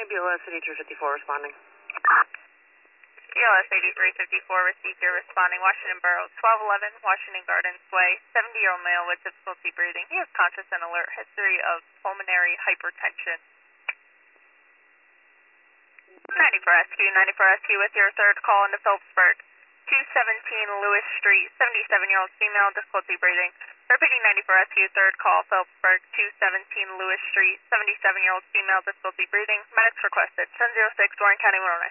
BLS 8354 responding. BLS 8354 received, you're responding. Washington Borough, 1211 Washington Gardens Way, 70-year-old male with difficulty breathing. He has conscious and alert history of pulmonary hypertension. 94 SQ with your third call into Phillipsburg. 217 Lewis Street, 77-year-old female, difficulty breathing. Repeating 94 SQ, third call, Phillipsburg, 217 Lewis Street, 77-year-old female, difficulty breathing. Medics requested, 1006, Warren County, Winona.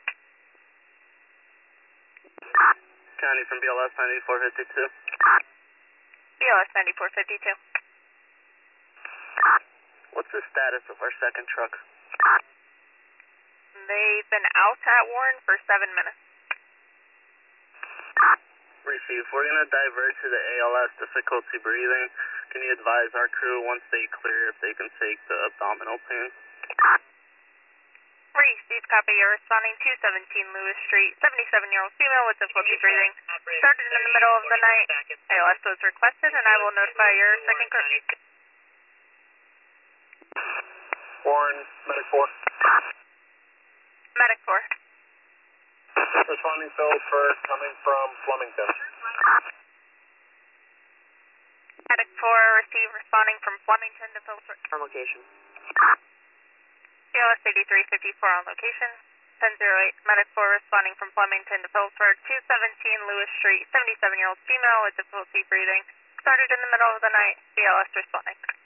County from BLS 9452. BLS 9452. What's the status of our second truck? They've been out at Warren for 7 minutes. Receive. We're going to divert to the ALS difficulty breathing. Can you advise our crew once they clear if they can take the abdominal pain? Receive, copy. You're responding. 217 Lewis Street, 77-year-old female with difficulty breathing. Started in the middle of the night. ALS was requested, and I will notify your second crew. Warren, Medic 4. Medic 4. Responding Phillipsburg, coming from Flemington. Medic 4, receive, responding from Flemington to Phillipsburg. On location. BLS 8354 on location. 1008, Medic 4 responding from Flemington to Phillipsburg. 217 Lewis Street, 77-year-old female with difficulty breathing. Started in the middle of the night. BLS responding.